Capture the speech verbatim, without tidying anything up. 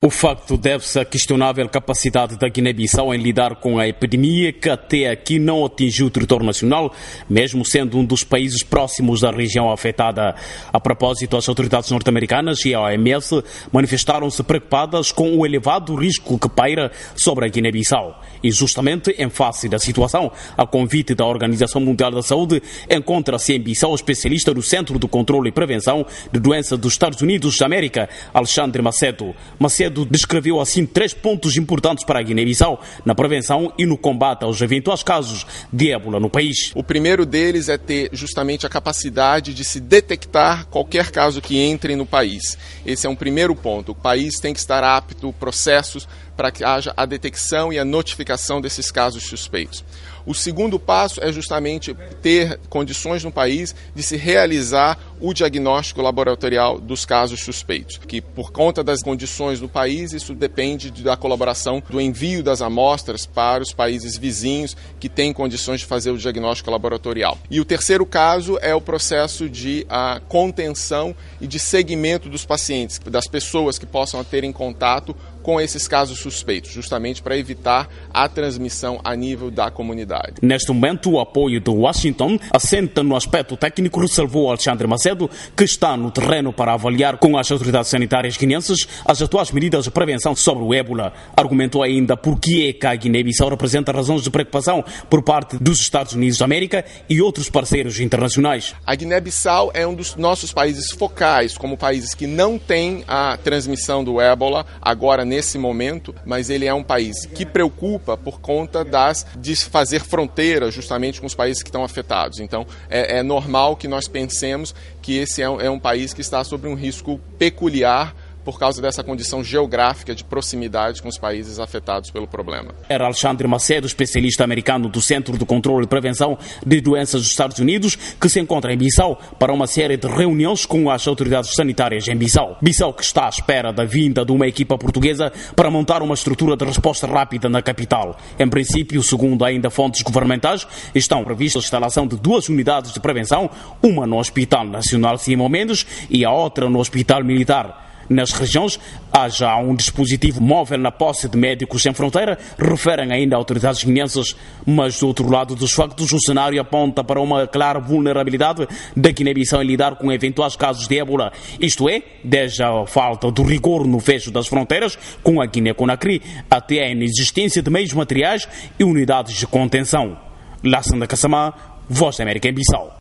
O facto deve-se à questionável capacidade da Guiné-Bissau em lidar com a epidemia que até aqui não atingiu o território nacional, mesmo sendo um dos países próximos da região afetada. A propósito, as autoridades norte-americanas e a O M S manifestaram-se preocupadas com o elevado risco que paira sobre a Guiné-Bissau. E justamente em face da situação, a convite da Organização Mundial da Saúde, encontra-se em Bissau o especialista do Centro de Controlo e Prevenção de Doenças dos Estados Unidos da América, Alexandre Macedo. Macedo descreveu assim três pontos importantes para a Guiné-Bissau na prevenção e no combate aos eventuais casos de ébola no país. O primeiro deles é ter justamente a capacidade de se detectar qualquer caso que entre no país. Esse é um primeiro ponto. O país tem que estar apto, processos para que haja a detecção e a notificação desses casos suspeitos. O segundo passo é justamente ter condições no país de se realizar o diagnóstico laboratorial dos casos suspeitos, que por conta das condições no país, isso depende da colaboração do envio das amostras para os países vizinhos que têm condições de fazer o diagnóstico laboratorial. E o terceiro caso é o processo de a contenção e de segmento dos pacientes, das pessoas que possam ter em contato com esses casos suspeitos, justamente para evitar a transmissão a nível da comunidade. Neste momento, o apoio de Washington assenta no aspecto técnico, ressalvou Alexandre Macedo, que está no terreno para avaliar com as autoridades sanitárias guineenses as atuais medidas de prevenção sobre o ébola. Argumentou ainda por que é que a Guiné-Bissau representa razões de preocupação por parte dos Estados Unidos da América e outros parceiros internacionais. A Guiné-Bissau é um dos nossos países focais, como países que não têm a transmissão do ébola agora nesse momento, mas ele é um país que preocupa por conta das, de fazer fronteira justamente com os países que estão afetados. Então, é, é normal que nós pensemos que esse é um, é um país que está sob um risco peculiar por causa dessa condição geográfica de proximidade com os países afetados pelo problema. Era Alexandre Macedo, especialista americano do Centro de Controlo e Prevenção de Doenças dos Estados Unidos, que se encontra em Bissau para uma série de reuniões com as autoridades sanitárias em Bissau. Bissau que está à espera da vinda de uma equipa portuguesa para montar uma estrutura de resposta rápida na capital. Em princípio, segundo ainda fontes governamentais, estão previstas a instalação de duas unidades de prevenção, uma no Hospital Nacional Simão Mendes e a outra no Hospital Militar. Nas regiões, há já um dispositivo móvel na posse de Médicos Sem Fronteira, referem ainda autoridades guineenses, mas do outro lado dos factos, o cenário aponta para uma clara vulnerabilidade da Guiné-Bissau em lidar com eventuais casos de ébola, isto é, desde a falta do rigor no fecho das fronteiras com a Guiné-Conakry até a inexistência de meios materiais e unidades de contenção. Lassana Kassamá, Voz da América em Bissau.